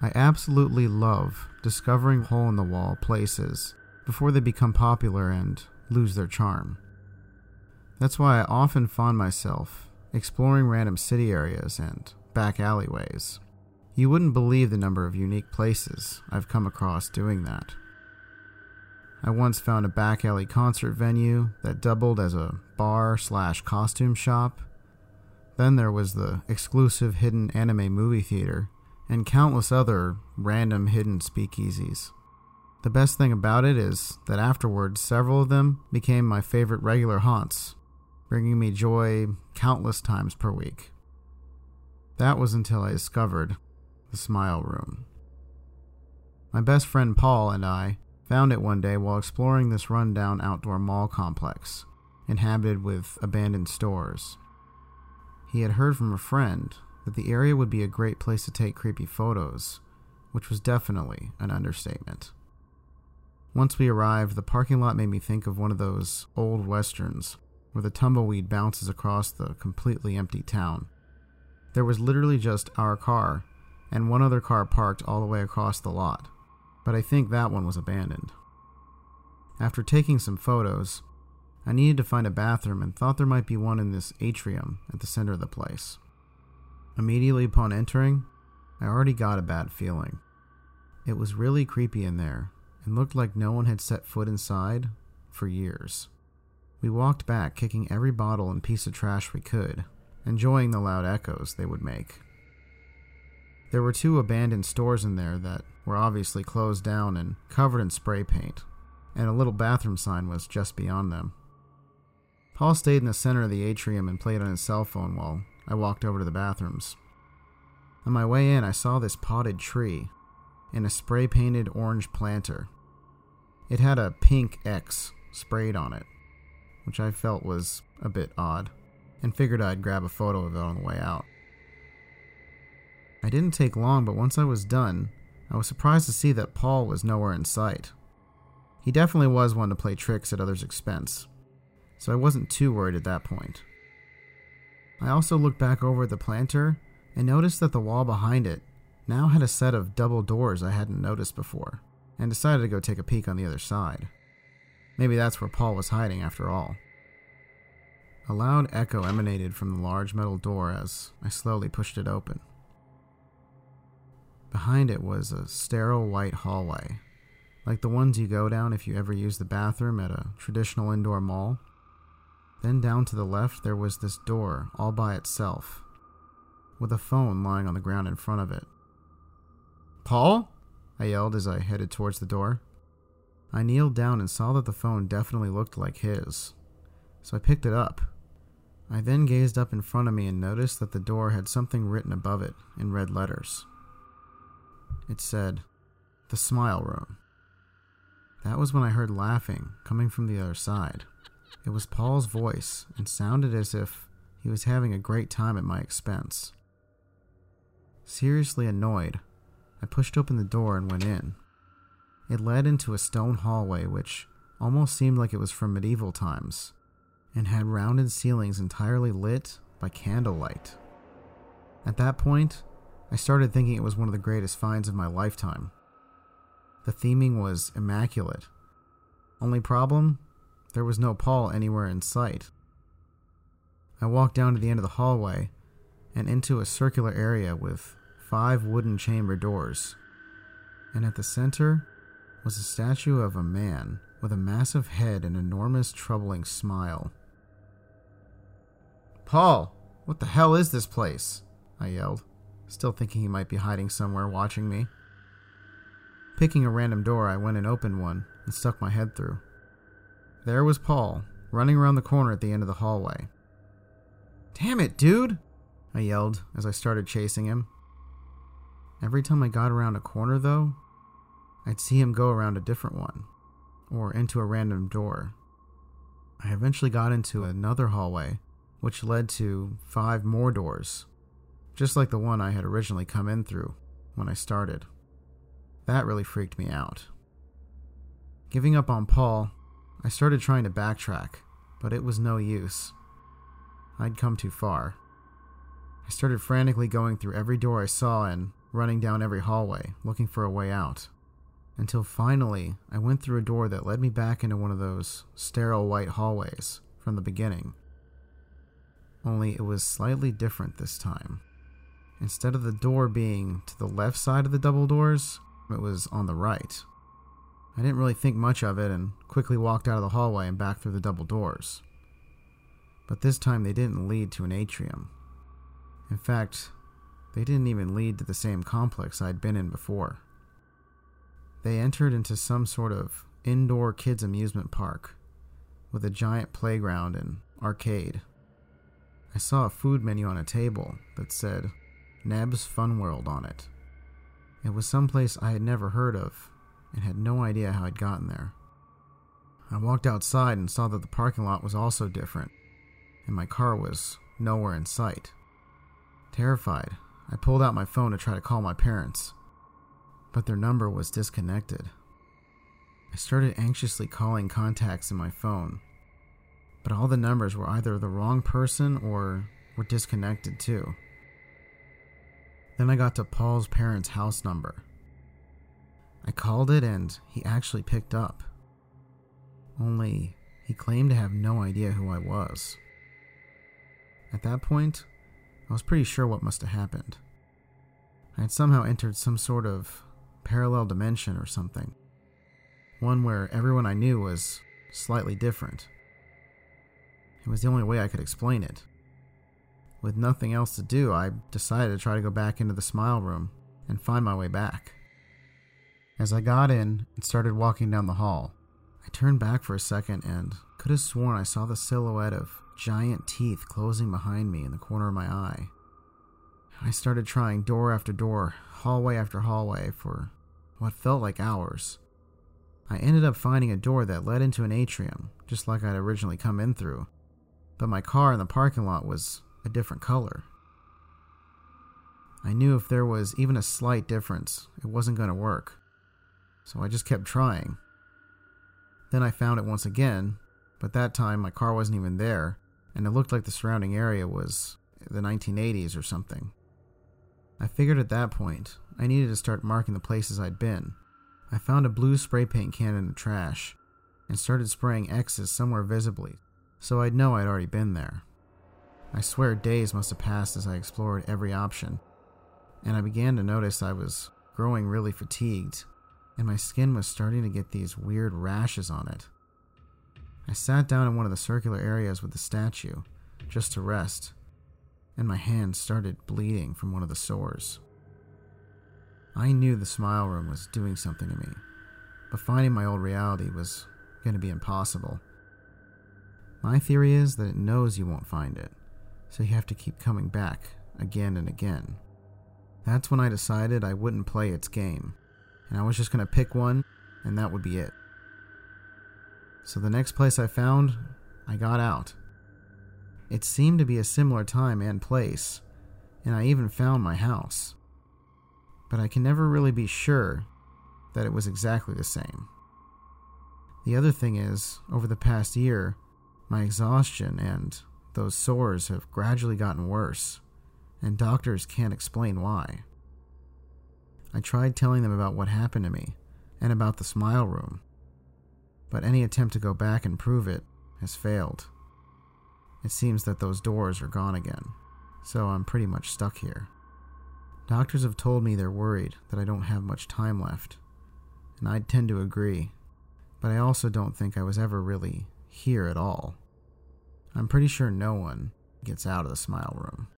I absolutely love discovering hole-in-the-wall places before they become popular and lose their charm. That's why I often find myself exploring random city areas and back alleyways. You wouldn't believe the number of unique places I've come across doing that. I once found a back alley concert venue that doubled as a bar/costume shop. Then there was the exclusive hidden anime movie theater and countless other random hidden speakeasies. The best thing about it is that afterwards several of them became my favorite regular haunts, bringing me joy countless times per week. That was until I discovered the Smile Room. My best friend Paul and I found it one day while exploring this rundown outdoor mall complex, inhabited with abandoned stores. He had heard from a friend that the area would be a great place to take creepy photos, which was definitely an understatement. Once we arrived, the parking lot made me think of one of those old westerns where the tumbleweed bounces across the completely empty town. There was literally just our car and one other car parked all the way across the lot, but I think that one was abandoned. After taking some photos, I needed to find a bathroom and thought there might be one in this atrium at the center of the place. Immediately upon entering, I already got a bad feeling. It was really creepy in there and looked like no one had set foot inside for years. We walked back, kicking every bottle and piece of trash we could, enjoying the loud echoes they would make. There were 2 abandoned stores in there that were obviously closed down and covered in spray paint, and a little bathroom sign was just beyond them. Paul stayed in the center of the atrium and played on his cell phone while I walked over to the bathrooms. On my way in, I saw this potted tree and a spray-painted orange planter. It had a pink X sprayed on it, which I felt was a bit odd, and figured I'd grab a photo of it on the way out. I didn't take long, but once I was done, I was surprised to see that Paul was nowhere in sight. He definitely was one to play tricks at others' expense, so I wasn't too worried at that point. I also looked back over at the planter and noticed that the wall behind it now had a set of double doors I hadn't noticed before, and decided to go take a peek on the other side. Maybe that's where Paul was hiding after all. A loud echo emanated from the large metal door as I slowly pushed it open. Behind it was a sterile white hallway, like the ones you go down if you ever use the bathroom at a traditional indoor mall. Then down to the left there was this door all by itself, with a phone lying on the ground in front of it. "Paul?" I yelled as I headed towards the door. I kneeled down and saw that the phone definitely looked like his, so I picked it up. I then gazed up in front of me and noticed that the door had something written above it in red letters. It said, "The Smile Room." That was when I heard laughing coming from the other side. It was Paul's voice and sounded as if he was having a great time at my expense. Seriously annoyed, I pushed open the door and went in. It led into a stone hallway which almost seemed like it was from medieval times, and had rounded ceilings entirely lit by candlelight. At that point, I started thinking it was one of the greatest finds of my lifetime. The theming was immaculate. Only problem? There was no Paul anywhere in sight. I walked down to the end of the hallway and into a circular area with 5 wooden chamber doors. And at the center was a statue of a man with a massive head and enormous troubling smile. "Paul, what the hell is this place?" I yelled, still thinking he might be hiding somewhere watching me. Picking a random door, I went and opened one and stuck my head through. There was Paul, running around the corner at the end of the hallway. "Damn it, dude!" I yelled as I started chasing him. Every time I got around a corner, though, I'd see him go around a different one, or into a random door. I eventually got into another hallway, which led to 5 more doors, just like the one I had originally come in through when I started. That really freaked me out. Giving up on Paul, I started trying to backtrack, but it was no use. I'd come too far. I started frantically going through every door I saw and running down every hallway, looking for a way out. Until finally, I went through a door that led me back into one of those sterile white hallways from the beginning. Only it was slightly different this time. Instead of the door being to the left side of the double doors, it was on the right. I didn't really think much of it and quickly walked out of the hallway and back through the double doors. But this time they didn't lead to an atrium. In fact, they didn't even lead to the same complex I'd been in before. They entered into some sort of indoor kids' amusement park with a giant playground and arcade. I saw a food menu on a table that said Neb's Fun World on it. It was someplace I had never heard of and had no idea how I'd gotten there. I walked outside and saw that the parking lot was also different, and my car was nowhere in sight. Terrified, I pulled out my phone to try to call my parents, but their number was disconnected. I started anxiously calling contacts in my phone, but all the numbers were either the wrong person or were disconnected too. Then I got to Paul's parents' house number. I called it and he actually picked up. Only he claimed to have no idea who I was. At that point, I was pretty sure what must have happened. I had somehow entered some sort of parallel dimension or something. One where everyone I knew was slightly different. It was the only way I could explain it. With nothing else to do, I decided to try to go back into the smile room and find my way back. As I got in and started walking down the hall, I turned back for a second and could have sworn I saw the silhouette of giant teeth closing behind me in the corner of my eye. I started trying door after door, hallway after hallway for what felt like hours. I ended up finding a door that led into an atrium, just like I'd originally come in through, but my car in the parking lot was a different color. I knew if there was even a slight difference, it wasn't going to work, so I just kept trying. Then I found it once again, but that time my car wasn't even there, and it looked like the surrounding area was the 1980s or something. I figured at that point, I needed to start marking the places I'd been. I found a blue spray paint can in the trash, and started spraying X's somewhere visibly, so I'd know I'd already been there. I swear days must have passed as I explored every option, and I began to notice I was growing really fatigued, and my skin was starting to get these weird rashes on it. I sat down in one of the circular areas with the statue, just to rest, and my hand started bleeding from one of the sores. I knew the smile room was doing something to me, but finding my old reality was going to be impossible. My theory is that it knows you won't find it, so you have to keep coming back again and again. That's when I decided I wouldn't play its game, and I was just going to pick one, and that would be it. So the next place I found, I got out. It seemed to be a similar time and place, and I even found my house. But I can never really be sure that it was exactly the same. The other thing is, over the past year, my exhaustion and those sores have gradually gotten worse, and doctors can't explain why. I tried telling them about what happened to me, and about the smile room, but any attempt to go back and prove it has failed. It seems that those doors are gone again, so I'm pretty much stuck here. Doctors have told me they're worried that I don't have much time left, and I tend to agree, but I also don't think I was ever really here at all. I'm pretty sure no one gets out of the smile room.